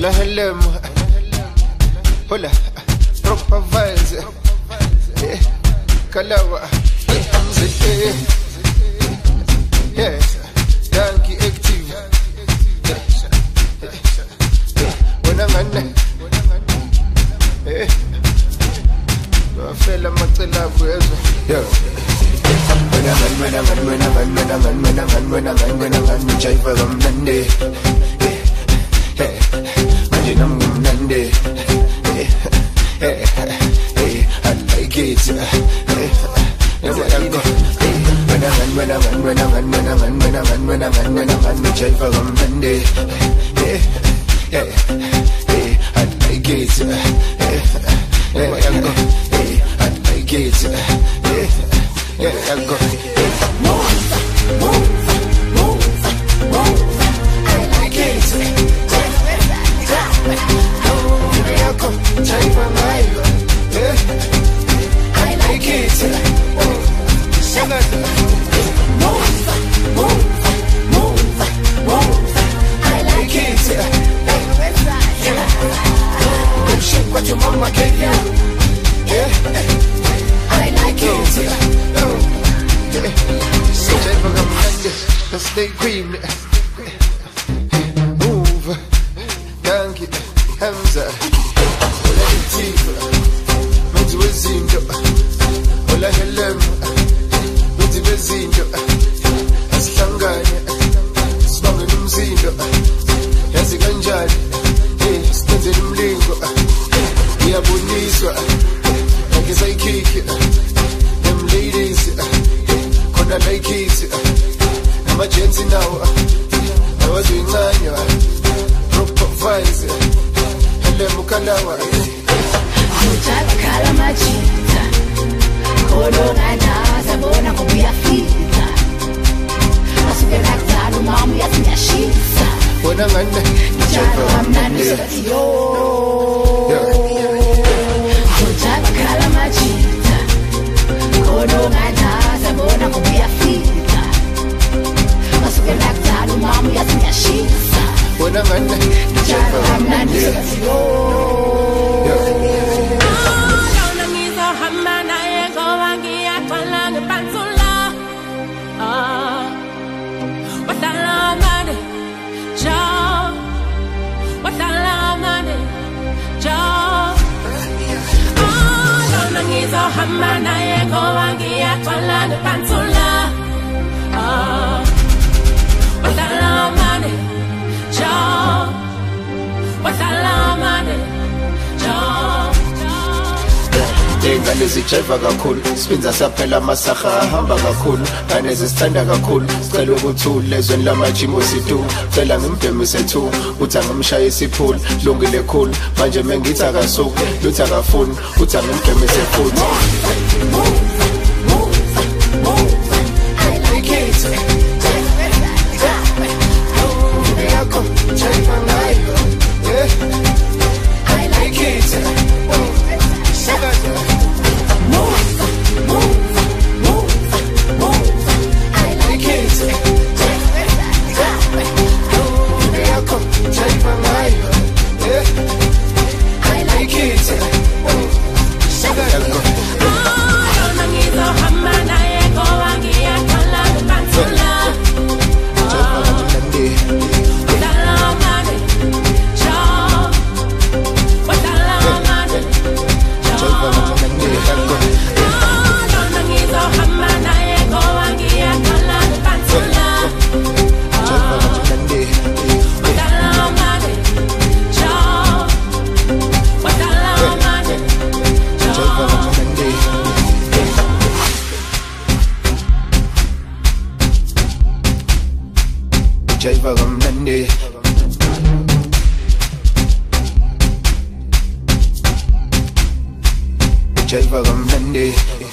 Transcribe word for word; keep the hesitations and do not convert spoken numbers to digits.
Hola helem, hola, proper vibes, eh, Kalawa, eh, yes, Yankee active, when I'm on, eh, I feel I'm at the love with you. When I'm on, when I'm on, when I'm on, when I'm on, when I'm on, when I'm on, when I'm on, when I'm on, Monday. I'm Monday. Hey, hey, hey, I like it. Hey, when I'm when I'm when I'm when I'm when I'm when I'm when I'm when I'm when I'm for Monday. Hey, hey, hey, I like it. Hey, hey, I like it. Hey, hey, I go. Move, move, move, move. I like it. I like it. Move, move, move, move. I like it. Shake what your mama gave you. Yeah, I like it. So stay queen. Move, Yankee, Hamza. Mwenzi wezinto Ola helem Mwenzi wezinto Asihlangane Sibambe numzindo Yazi kanjani Sitenzele umlingo Iyaboniswa Ngisa ikiki Them ladies Khona like it Nama gents now Awazi incanya Proper vibes Helem ukalawa Utakala machita Kodo ngana Sabona kubiyafita Masuke nakzalo mamu yasiyashisa Wena ngane Njalo amnani sakati yo Utakala machita Kodo ngana Sabona kubiyafita Masuke nakzalo mamu yasiyashisa Wena ngane Njalo amnani sakati yo Hamana yego wangi atwala de pantula ah watala mane ja watala mane ja Ingane zijeva kakhulu Sipinza saphela masaha ahamba kakhulu Ngane zisithanda kakhulu Sicela ukuthi ulezweni lamajimo situ Cela ngimbhemi sethu Uthi angimshaye isiphula Lungile khulu Manje mengithi akasuki Luthi akafuni Uthi angimbhemi sefuthi I like it I like it Jai Vagamnande